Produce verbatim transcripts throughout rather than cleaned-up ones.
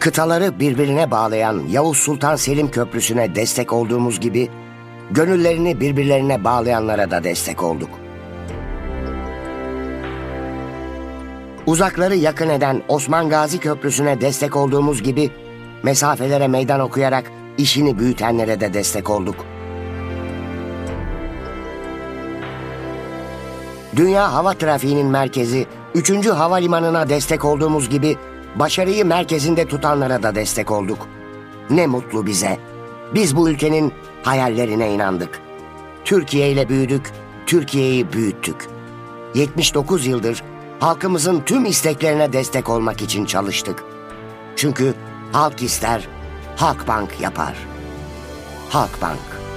Kıtaları birbirine bağlayan Yavuz Sultan Selim Köprüsü'ne destek olduğumuz gibi, gönüllerini birbirlerine bağlayanlara da destek olduk. Uzakları yakın eden Osman Gazi Köprüsü'ne destek olduğumuz gibi, mesafelere meydan okuyarak işini büyütenlere de destek olduk. Dünya hava trafiğinin merkezi üçüncü havalimanına destek olduğumuz gibi, başarıyı merkezinde tutanlara da destek olduk. Ne mutlu bize. Biz bu ülkenin hayallerine inandık. Türkiye ile büyüdük, Türkiye'yi büyüttük. yetmiş dokuz yıldır halkımızın tüm isteklerine destek olmak için çalıştık. Çünkü halk ister, Halkbank yapar. Halkbank.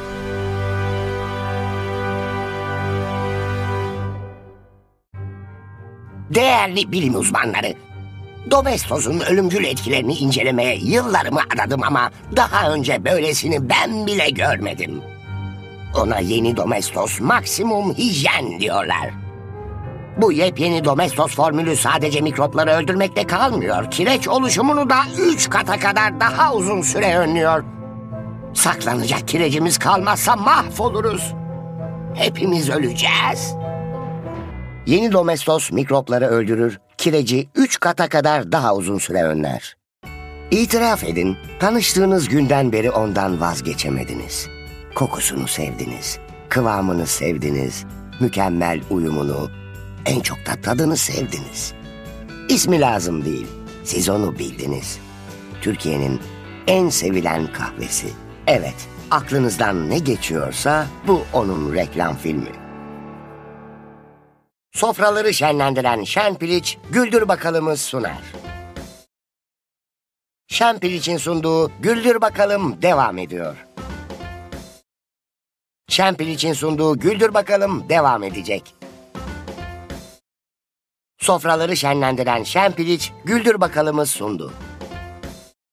Değerli bilim uzmanları, Domestos'un ölümcül etkilerini incelemeye yıllarımı adadım ama daha önce böylesini ben bile görmedim. Ona yeni Domestos maksimum hijyen diyorlar. Bu yepyeni Domestos formülü sadece mikropları öldürmekte kalmıyor. Kireç oluşumunu da üç kata kadar daha uzun süre önlüyor. Saklanacak kirecimiz kalmazsa mahvoluruz. Hepimiz öleceğiz. Yeni Domestos mikropları öldürür, kireci üç kata kadar daha uzun süre önler. İtiraf edin, tanıştığınız günden beri ondan vazgeçemediniz. Kokusunu sevdiniz, kıvamını sevdiniz, mükemmel uyumunu, en çok da tadını sevdiniz. İsmi lazım değil, siz onu bildiniz. Türkiye'nin en sevilen kahvesi. Evet, aklınızdan ne geçiyorsa bu onun reklam filmi. Sofraları şenlendiren Şenpiliç, Güldür Bakalım'ı sunar. Şenpiliç'in sunduğu Güldür Bakalım devam ediyor. Şenpiliç'in sunduğu Güldür Bakalım devam edecek. Sofraları şenlendiren Şenpiliç, Güldür Bakalım'ı sundu.